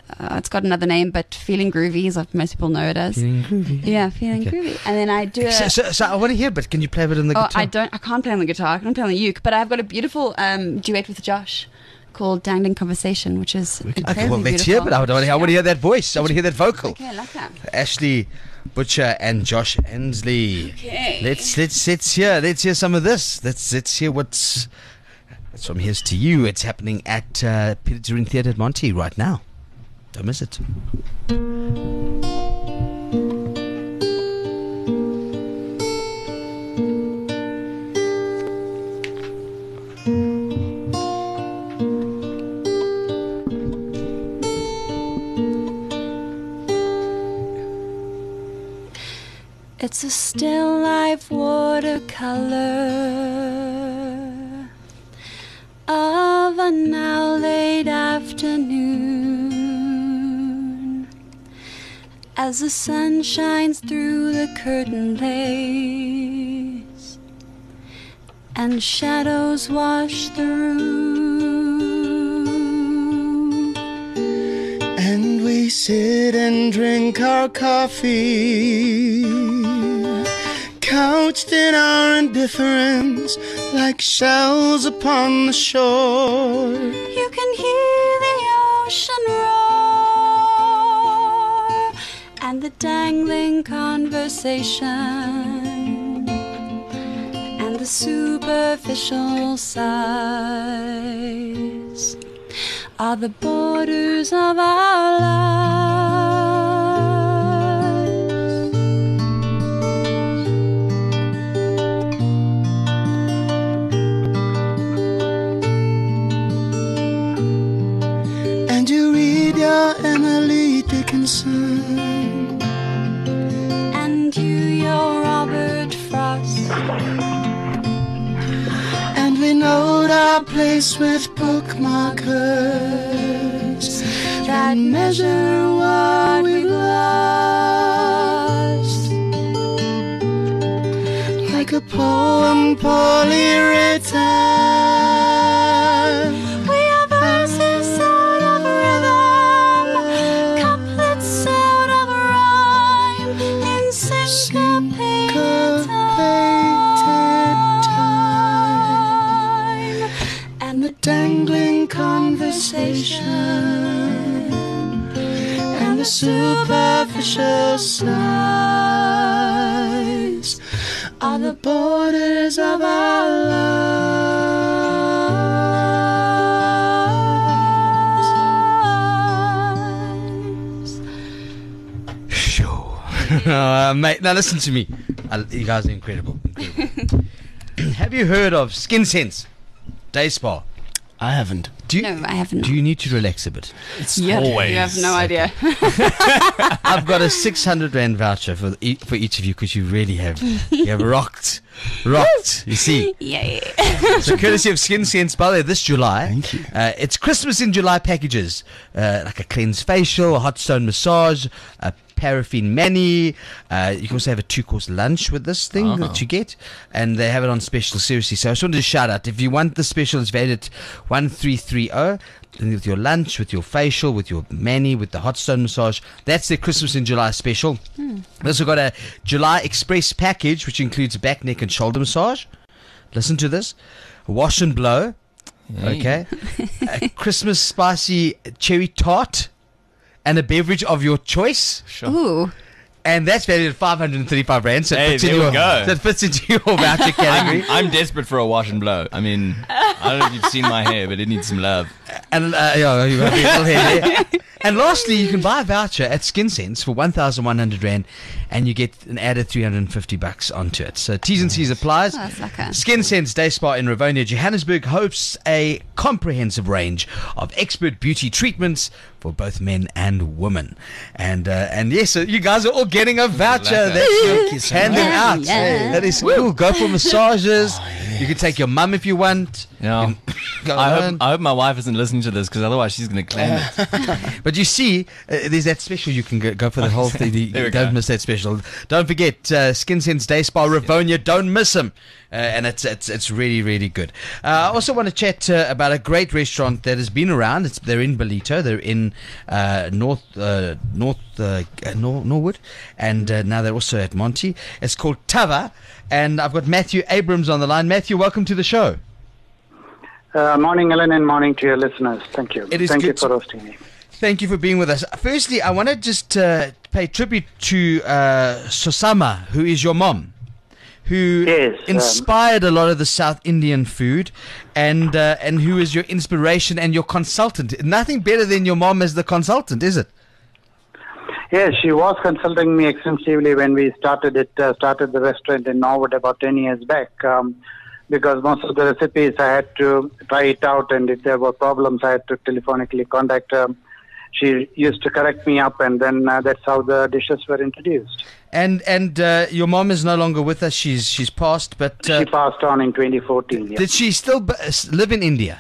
uh, it's got another name, but Feeling Groovy is what most people know it as. Feeling groovy. Yeah, Feeling Okay. Groovy. And then I do a... So, so, so I want to hear, but can you play a bit on the Oh, guitar? I don't. I can't play on the guitar. I can play on the uke. But I've got a beautiful um, duet with Josh called "Dangling Conversation," which is incredibly Okay, well, let's beautiful. hear, but I want to I want to hear that voice. I want to hear that vocal. Okay, I like that. Ashley Butcher and Josh Ansley. Okay. Let's let's let's hear let's hear some of this. Let's let's hear what's that's from Here's to You. It's happening at uh, Peter Turin Theatre at Monty right now. Don't miss it. It's a still life watercolor of a now late afternoon as the sun shines through the curtain lace and shadows wash the room. And we sit and drink our coffee, couched in our indifference like shells upon the shore. You can hear the ocean roar and the dangling conversation and the superficial sighs are the borders of our lives. And you read your Emily Dickinson, And you, your Robert Frost. and we note our place with bookmarkers that measure what we've lost. Like a poem poorly written, We are verses out of rhythm, couplets out of rhyme, in syncopated time, and the dangling conversation and the superficial sighs are the borders of our lives. Sure. uh, mate, now listen to me. Uh, you guys are incredible. incredible. Have you heard of Skin Sense Day Spa? I haven't. Do you, No, I haven't. do you need to relax a bit? It's Yeah, always. you have no idea. I've got a six hundred rand voucher for e- for each of you because you really have you have rocked, rocked. You see. Yay. So courtesy of Skin Sense, by the way, this July, Thank you. Uh, it's Christmas in July packages, uh, like a cleanse facial, a hot stone massage, a paraffin mani. Uh, you can also have a two-course lunch with this thing Oh. that you get, and they have it on special. Seriously, so I just wanted to shout out, if you want the special, it's valued at one three three zero. And with your lunch, with your facial, with your mani, with the hot stone massage, that's their Christmas in July special. Hmm. We've also got a July Express package, which includes a back, neck, and shoulder massage. Listen to this: a wash and blow. Hey. Okay, a Christmas spicy cherry tart, and a beverage of your choice. Sure. Ooh. And that's valued at five hundred thirty-five rand. So it Hey, fits there in we your, go. That fits into your voucher category. I'm, I'm desperate for a wash and blow. I mean, I don't know if you've seen my hair, but it needs some love. And uh, yeah, you have a little hair there. And lastly, you can buy a voucher at Skin Sense for one thousand one hundred rand, and you get an added three hundred fifty bucks onto it. So T's and C's applies. Oh, that's lekker. Skin Sense Day Spa in Rivonia, Johannesburg hosts a comprehensive range of expert beauty treatments for both men and women. And uh, and yes, so you guys are all getting a voucher. Lekker. That's your hand them Yeah, out. yeah. That is cool. Go for massages. You can take your mum if you want. Yeah. You can Go I on. hope, I hope my wife isn't listening to this because otherwise she's going to claim it. But you see, uh, there's that special you can go, go for the whole thing. You There we don't go. miss that special. Don't forget uh, Skin Sense Day Spa Rivonia. Don't miss them. Uh, and it's it's it's really really good. Uh, I also want to chat uh, about a great restaurant that has been around. It's they're in Ballito. They're in uh, North uh, North uh, Nor- Norwood, and uh, now they're also at Monty. It's called Tava, and I've got Matthew Abrams on the line. Matthew, welcome to the show. Uh, morning, Ellen, and morning to your listeners. Thank you. It is Thank you good for to- hosting me. Thank you for being with us. Firstly, I want to just uh, pay tribute to uh, Susama, who is your mom, who Yes, um, inspired a lot of the South Indian food, and uh, and who is your inspiration and your consultant. Nothing better than your mom as the consultant, is it? Yes, she was consulting me extensively when we started it. Uh, started the restaurant in Norwood about ten years back. Um, because most of the recipes I had to try it out, and if there were problems, I had to telephonically contact her. She used to correct me up, and then uh, that's how the dishes were introduced. And and uh, your mom is no longer with us. She's she's passed, but uh, She passed on in twenty fourteen. Yeah. did she still b- live in India?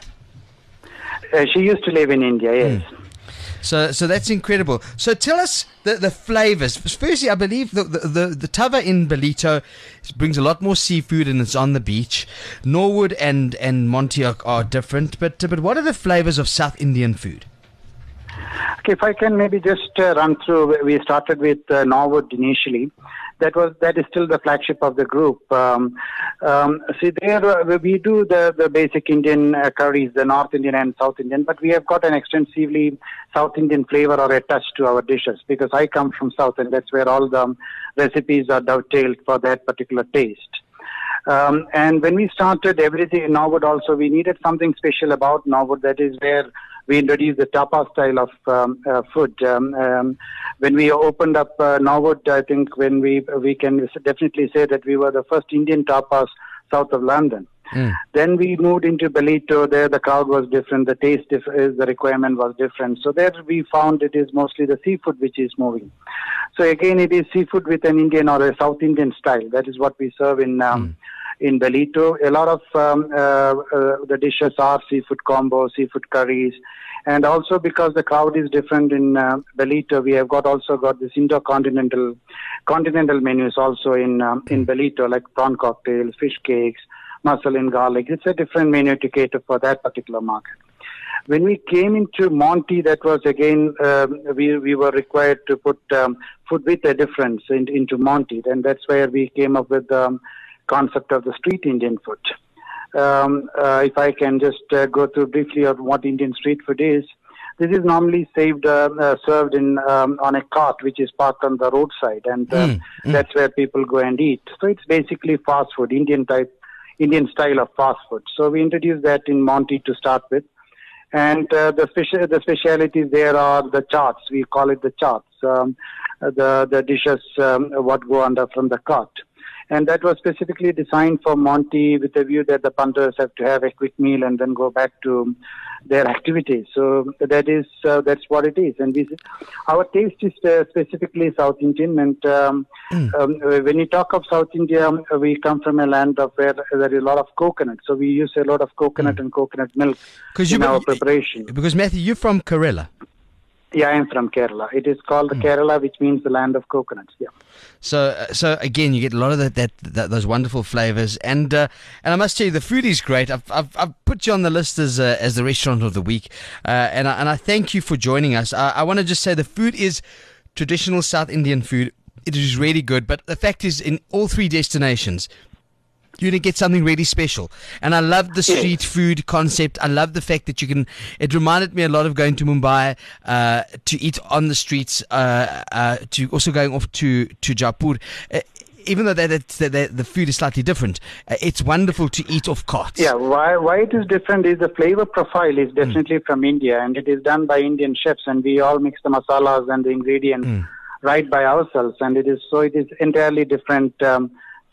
Uh, she used to live in India, yes. So, so that's incredible. So, tell us the, the flavors. Firstly, I believe the the, the the Tava in Ballito brings a lot more seafood, and it's on the beach. Norwood and and Monty are, are different, but but what are the flavors of South Indian food? Okay, if I can maybe just uh, run through. We started with uh, Norwood initially. That was that is still the flagship of the group. Um, um, see, there uh, we do the, the basic Indian uh, curries, the North Indian and South Indian, but we have got an extensively South Indian flavor or a touch to our dishes because I come from South, and that's where all the recipes are dovetailed for that particular taste. Um, and when we started everything in Norwood, also we needed something special about Norwood. That is where we introduced the tapa style of um, uh, food. Um, um, when we opened up uh, Norwood, I think when we we can definitely say that we were the first Indian tapas south of London. Mm. Then we moved into Ballito. There the crowd was different, the taste, dif- is the requirement was different. So there we found it is mostly the seafood which is moving. So again, it is seafood with an Indian or a South Indian style. That is what we serve in um, mm. in Ballito. A lot of um, uh, uh, the dishes are seafood combos, seafood curries. And also because the crowd is different in uh, Ballito, we have got also got this intercontinental continental menus also in um, in Ballito, like prawn cocktails, fish cakes, mussel and garlic. It's a different menu to cater for that particular market. When we came into Monty, that was again, um, we, we were required to put um, food with a difference in, into Monty. And that's where we came up with the um, concept of the street Indian food. Um, uh, if I can just uh, go through briefly of what Indian street food is. This is normally saved, uh, uh, served in um, on a cart which is parked on the roadside, and uh, Mm, mm. that's where people go and eat. So it's basically fast food, Indian type, Indian style of fast food. So we introduced that in Monty to start with, and uh, the special the specialities there are the charts. We call it the charts, um, the the dishes um, what go under from the cart. And that was specifically designed for Monty with a view that the punters have to have a quick meal and then go back to their activities. So that is uh, that's what it is. And this, our taste is uh, specifically South Indian. And um, mm. um, when you talk of South India, we come from a land of where there is a lot of coconut. So we use a lot of coconut mm. and coconut milk in you, our preparation. Because Matthew, you're from Kerala. Yeah, I am from Kerala. It is called mm. Kerala, which means the land of coconuts. Yeah. So, uh, so again, you get a lot of that, that, that those wonderful flavors, and uh, and I must tell you, the food is great. I've I've, I've put you on the list as uh, as the restaurant of the week, uh, and I, and I thank you for joining us. I, I want to just say the food is traditional South Indian food. It is really good, but the fact is, in all three destinations, you're going to get something really special. And I love the street food concept. I love the fact that you can, it reminded me a lot of going to Mumbai uh, to eat on the streets, uh, uh, to also going off to, to Jaipur. Uh, even though that, that, that, that the food is slightly different, uh, it's wonderful to eat off carts. Yeah, why why it is different is the flavor profile is definitely mm. from India, and it is done by Indian chefs, and we all mix the masalas and the ingredients mm. right by ourselves, and it is so it is entirely different um,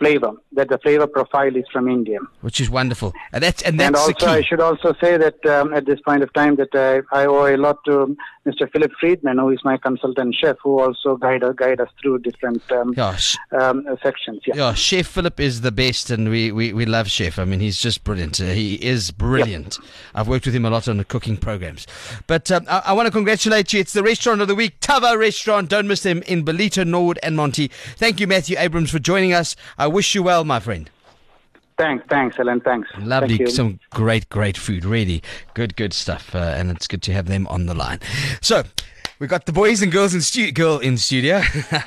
flavor, that the flavor profile is from India. Which is wonderful. And that's, and that's And the also, key. I should also say that um, at this point of time that I, I owe a lot to Mister Philip Friedman, who is my consultant chef, who also guide, guide us through different um, Yeah, sh- um, sections. Yeah. yeah, Chef Philip is the best, and we, we, we love Chef. I mean, he's just brilliant. Uh, he is brilliant. I've worked with him a lot on the cooking programs. But um, I, I want to congratulate you. It's the restaurant of the week, Tava Restaurant. Don't miss them in Belito, Norwood, and Monty. Thank you, Matthew Abrams, for joining us. I wish you well, my friend. Thanks, thanks, Alan, thanks. Lovely, Thank you. some great, great food. Really good, good stuff, uh, and it's good to have them on the line. So, we got the boys and girls in stu- girl in studio,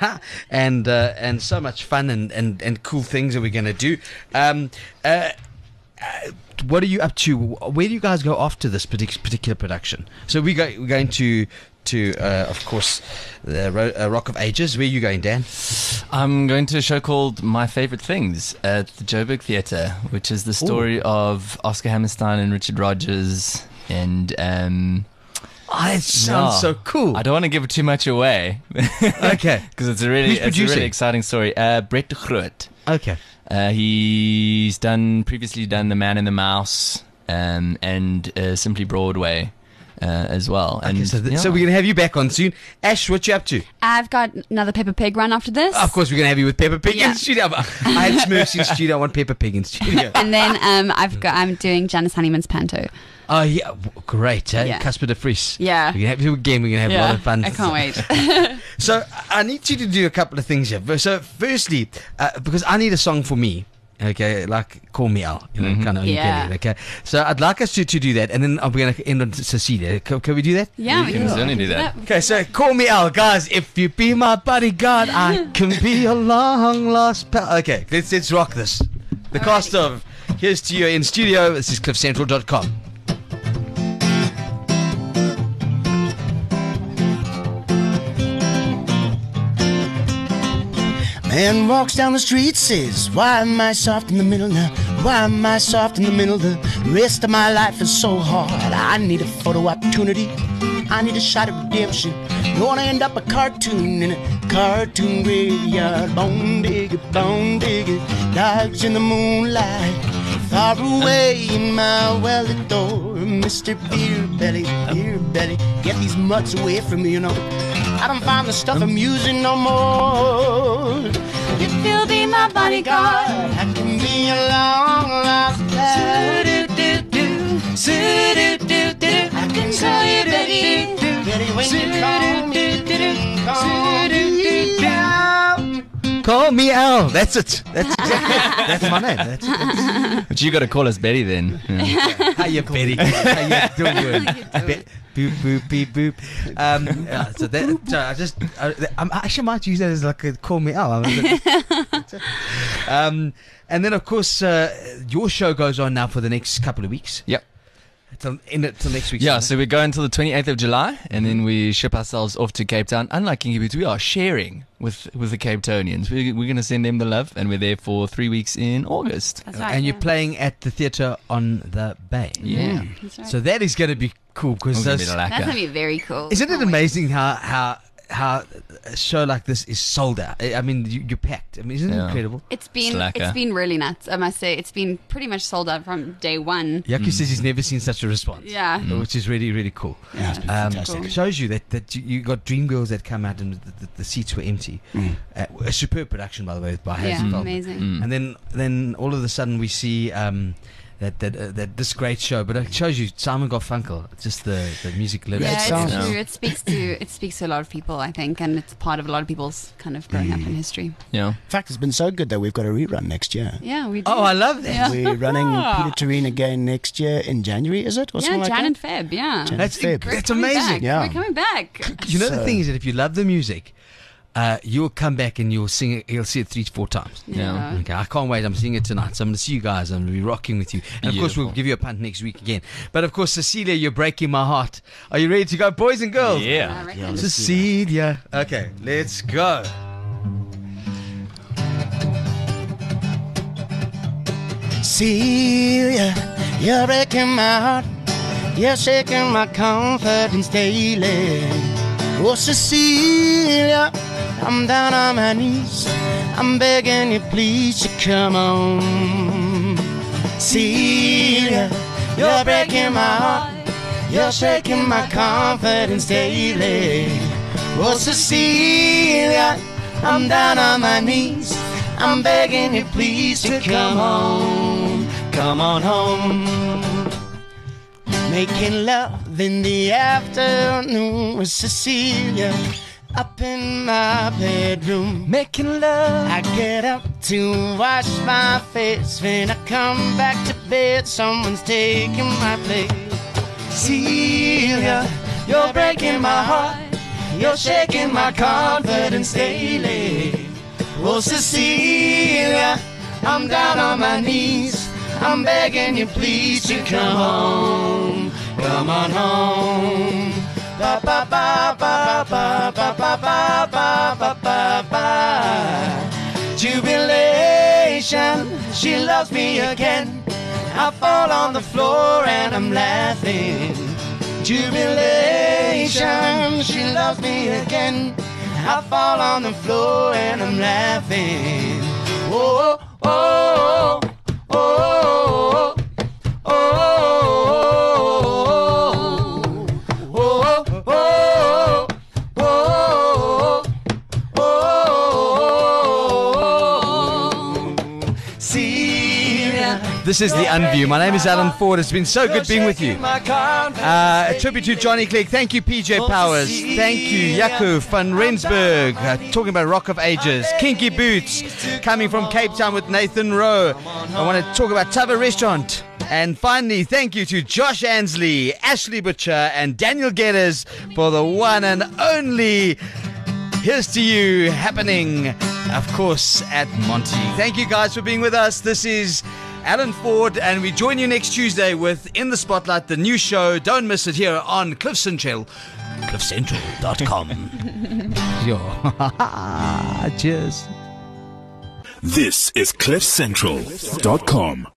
and uh, and so much fun and, and, and cool things that we're going to do. Um, uh, uh, what are you up to? Where do you guys go after this partic- particular production? So we go, we're going to. To, uh, of course, the Ro- uh, Rock of Ages. Where are you going, Dan? I'm going to a show called My Favorite Things at the Joburg Theatre, which is the story Ooh. of Oscar Hammerstein and Richard Rogers. And um, oh, that sounds yeah, so cool. I don't want to give too much away. Okay, because it's a really, Who's it's a producing? really exciting story. Uh, Brett de Groot. Okay, uh, he's done previously done The Man and the Mouse um, and uh, Simply Broadway. Uh, as well. Okay, and so, th- yeah. so we're going to have you back on soon. Ash, what you up to? I've got another Peppa Pig run after this. Of course, we're going to have you with Peppa Pig Yeah. in studio. I had Smurfs in studio. I want Peppa Pig in studio. And then um, I've got I'm doing Janice Honeyman's Panto. Oh, yeah. W- Great. Eh? Yeah. Casper de Vries. Yeah. We're going to have you again. We're going to have a lot of fun. I can't wait. So I need you to do a couple of things here. So firstly, uh, because I need a song for me. Okay, like Call Me Al, you know, Mhm. kind of, Yeah. you get it, okay. So I'd like us to, to do that, and then I'm going to end on Cecilia. Can, can we do that? Yeah, We we can can certainly we do can that. Okay, so Call Me Al, guys. If you be my bodyguard, I can be a long lost pal. Okay, let's let's rock this. The cast of Here's to You in studio. This is cliff central dot com. Man walks down the street, says, why am I soft in the middle now? Why am I soft in the middle? The rest of my life is so hard. I need a photo opportunity. I need a shot of redemption. Don't wanna end up a cartoon in a cartoon graveyard. Bone digger, bone digger, dogs in the moonlight. Far away in my well-lit door, Mister Beer Belly, Beer Belly, get these mutts away from me, you know. I don't find the stuff I'm using no more. If you'll be my bodyguard, I can be a long lost pal. I can call you Betty, Betty when you call me, call me out. Call Me Al. That's it. That's exactly, that's my name. That's, that's But you got to call us Betty then. Yeah. How you, Betty? How you doing? Be- boop boop beep boop. Um, yeah, so that, so I just, I, I actually might use that as like a Call Me Al. um, and then of course uh, your show goes on now for the next couple of weeks. Yep. Till, in it, till next week. Yeah, so we go until the twenty-eighth of July, and then we ship ourselves off to Cape Town. Unlike Kinky Boots, we are sharing with, with the Cape Townians. We, we're going to send them the love, and we're there for three weeks in August. That's right, and yeah. you're playing at the theatre on the Bay. Yeah. That's right. So that is going to be cool because We're gonna those. be That's lacquer. gonna be very cool. Isn't it Can't wait. amazing how how how a show like this is sold out? I I mean, you, you're packed. I mean, isn't it Yeah. incredible? It's been Slacker. it's been really nuts. I must say, it's been pretty much sold out from day one. Yaku says he's never seen such a response. Yeah. Mm. Which is really, really cool. Yeah, it's been Um, fantastic. it shows you that, that you, you got dream girls that come out and the, the, the seats were empty. Mm. Uh, a superb production, by the way, by Yeah, Hazel Feldman. amazing. Mm. And then then all of a sudden we see um, that that uh, that this great show, but it shows you Simon Garfunkel, just the, the music lives. Yeah, It it's sounds- true. Yeah. It speaks to it speaks to a lot of people, I think, and it's part of a lot of people's kind of growing up in history. Yeah. In fact, it's been so good that we've got a rerun next year. Yeah, we do. Oh, I love that. Yeah. We're running Peter Terrine again next year in January, is it? Or Yeah, something like Jan that? and Feb. Yeah, Jan- That's Feb. We're that's coming amazing. back. Yeah. We're coming back. You know the So- thing is that if you love the music, uh, you'll come back and you'll sing it. You'll see it three to four times. Yeah. Okay, I can't wait. I'm seeing it tonight. So I'm going to see you guys. I'm going to be rocking with you. And of course, we'll Beautiful. give you a punt next week again. But of course, Cecilia, you're breaking my heart. Are you ready to go, boys and girls? Yeah. I reckon. Yeah, let's do that. Cecilia. Okay, let's go. Celia, you're breaking my heart. You're shaking my confidence daily. Oh, Cecilia, I'm down on my knees. I'm begging you, please, to come on. Celia, you're breaking my heart. You're shaking my confidence daily. Oh, Cecilia, I'm down on my knees. I'm begging you please to come home. Come on home. Making love in the afternoon with Cecilia up in my bedroom. Making love. I get up to wash my face. When I come back to bed, someone's taking my place. Celia, you're breaking my heart. You're shaking my confidence daily. Oh, Cecilia, I'm down on my knees. I'm begging you please to come home. Come on home. Ba ba ba ba ba ba ba ba ba ba ba ba. Jubilation, she loves me again. I fall on the floor and I'm laughing. Jubilation, she loves me again. I fall on the floor and I'm laughing. Oh, oh, oh, oh, oh, oh, oh, oh, oh, Celia. This is The Unview. My name is Alan Ford. It's been so good being with you. Uh, a tribute to Johnny Clegg. Thank you, P J Powers. Thank you, Jaco van Rensburg. Uh, talking about Rock of Ages. Kinky Boots, coming from Cape Town with Nathan Rowe. I want to talk about Tava Restaurant. And finally, thank you to Josh Ansley, Ashley Butcher, and Daniel Geddes for the one and only Here's to You happening, of course, at Monty. Thank you guys for being with us. This is Alan Ford, and we join you next Tuesday with In the Spotlight, the new show. Don't miss it here on Cliff Central, cliff central dot com. Yo. Cheers. This is cliff central dot com.